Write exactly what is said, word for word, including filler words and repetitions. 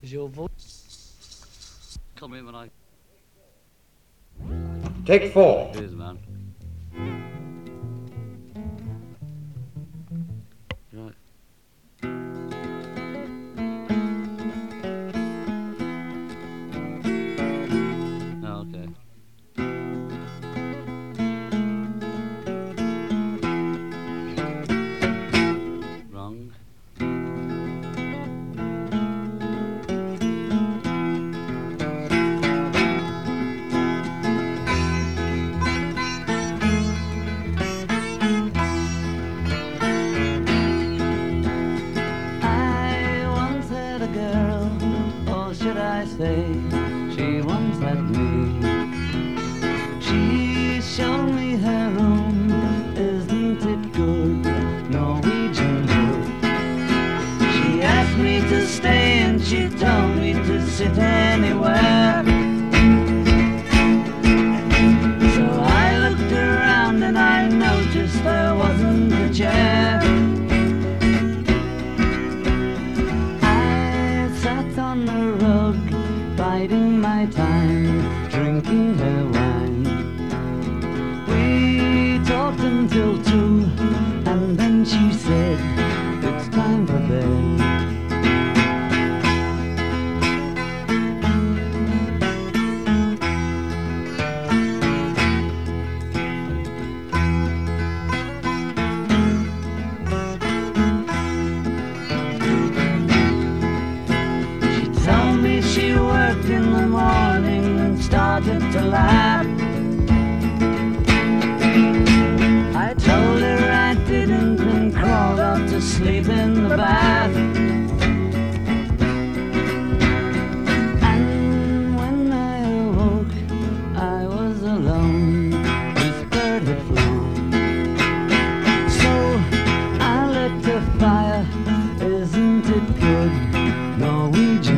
Is your voice? Tell me when I. Take four. Cheers, man. Right. Oh, okay. Wrong. I once had a girl, or should I say, she once had me. She showed me her room, isn't it good, Norwegian wood. She asked me to stay and she told me to sit anywhere. So I looked around and I noticed there wasn't a chair. Sat on the rug, biding my time, drinking her wine. We talked until two, and then she said, it's time for bed. She worked in the morning and started to laugh. I told her I didn't and crawled off to sleep in the bath. And when I awoke, I was alone, this bird had flown. So I lit a fire, isn't it good, Norwegian?